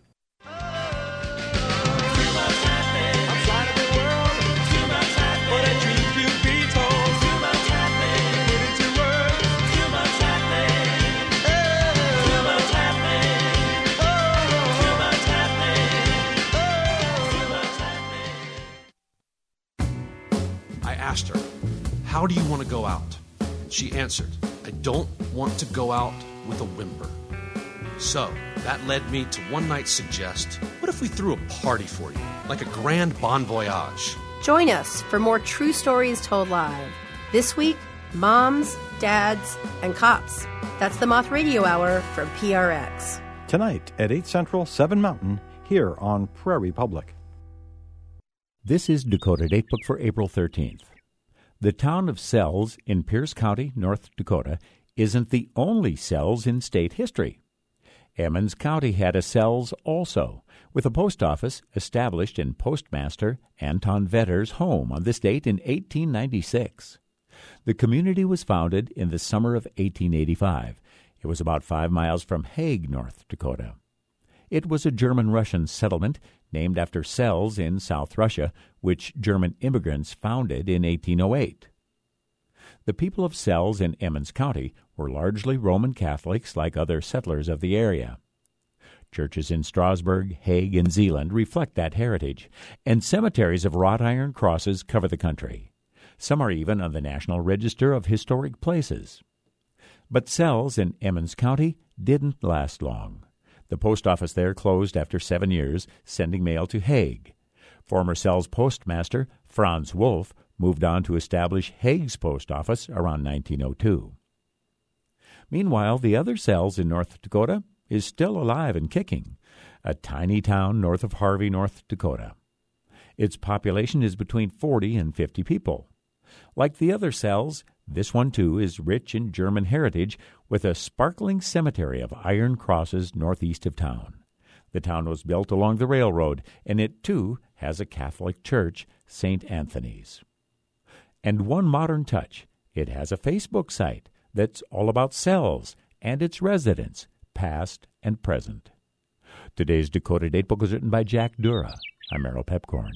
Asked her, "How do you want to go out?" She answered, "I don't want to go out with a whimper." So that led me to one night suggest, what if we threw a party for you, like a grand bon voyage? Join us for more true stories told live. This week, moms, dads, and cops. That's the Moth Radio Hour from P R X. Tonight at eight Central, seven Mountain, here on Prairie Public. This is Dakota Datebook for April thirteenth. The town of Sells in Pierce County, North Dakota, isn't the only Sells in state history. Emmons County had a Sells also, with a post office established in Postmaster Anton Vetter's home on this date in eighteen ninety-six. The community was founded in the summer of eighteen eighty-five. It was about five miles from Hague, North Dakota. It was a German-Russian settlement named after Sells in South Russia, which German immigrants founded in eighteen oh eight. The people of Sells in Emmons County were largely Roman Catholics like other settlers of the area. Churches in Strasburg, Hague, and Zeeland reflect that heritage, and cemeteries of wrought iron crosses cover the country. Some are even on the National Register of Historic Places. But Sells in Emmons County didn't last long. The post office there closed after seven years, sending mail to Hague. Former Sells postmaster Franz Wolf moved on to establish Hague's post office around nineteen oh two. Meanwhile, the other Sells in North Dakota is still alive and kicking, a tiny town north of Harvey, North Dakota. Its population is between forty and fifty people. Like the other Sells, this one, too, is rich in German heritage with a sparkling cemetery of iron crosses northeast of town. The town was built along the railroad, and it, too, has a Catholic church, Saint Anthony's. And one modern touch, it has a Facebook site that's all about Sells and its residents, past and present. Today's Dakota Datebook was written by Jack Dura. I'm Merrill Pepcorn.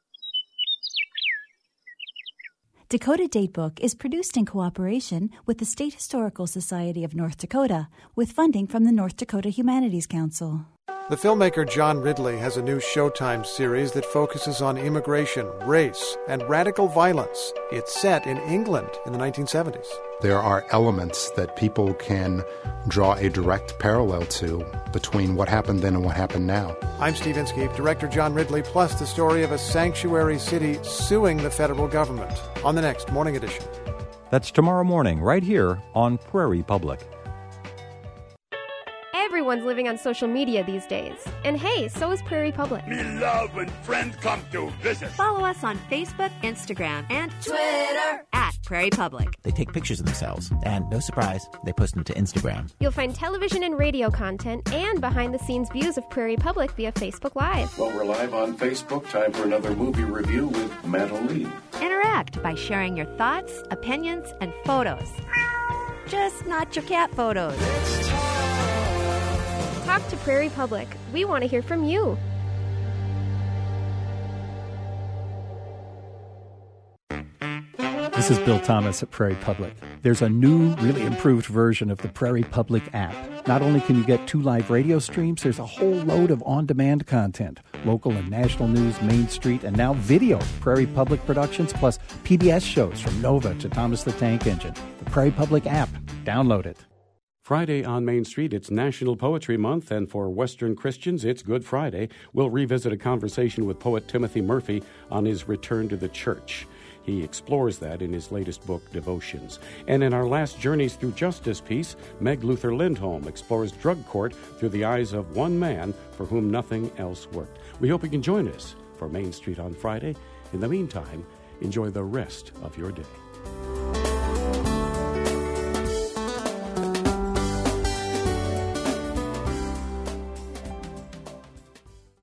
Dakota Datebook is produced in cooperation with the State Historical Society of North Dakota, with funding from the North Dakota Humanities Council. The filmmaker John Ridley has a new Showtime series that focuses on immigration, race, and radical violence. It's set in England in the nineteen seventies. There are elements that people can draw a direct parallel to between what happened then and what happened now. I'm Steve Inskeep, director John Ridley, plus the story of a sanctuary city suing the federal government on the next Morning Edition. That's tomorrow morning, right here on Prairie Public. Everyone's living on social media these days. And hey, so is Prairie Public. Me love when friends come to visit. Follow us on Facebook, Instagram, and Twitter at Prairie Public. They take pictures of themselves, and no surprise, they post them to Instagram. You'll find television and radio content and behind-the-scenes views of Prairie Public via Facebook Live. Well, we're live on Facebook. Time for another movie review with Matt O'Lee. Interact by sharing your thoughts, opinions, and photos. Just not your cat photos. Talk to Prairie Public. We want to hear from you. This is Bill Thomas at Prairie Public. There's a new, really improved version of the Prairie Public app. Not only can you get two live radio streams, there's a whole load of on-demand content. Local and national news, Main Street, and now video. Prairie Public Productions, plus P B S shows from Nova to Thomas the Tank Engine. The Prairie Public app. Download it. Friday on Main Street, it's National Poetry Month, and for Western Christians, it's Good Friday. We'll revisit a conversation with poet Timothy Murphy on his return to the church. He explores that in his latest book, Devotions. And in our last Journeys Through Justice piece, Meg Luther Lindholm explores drug court through the eyes of one man for whom nothing else worked. We hope you can join us for Main Street on Friday. In the meantime, enjoy the rest of your day.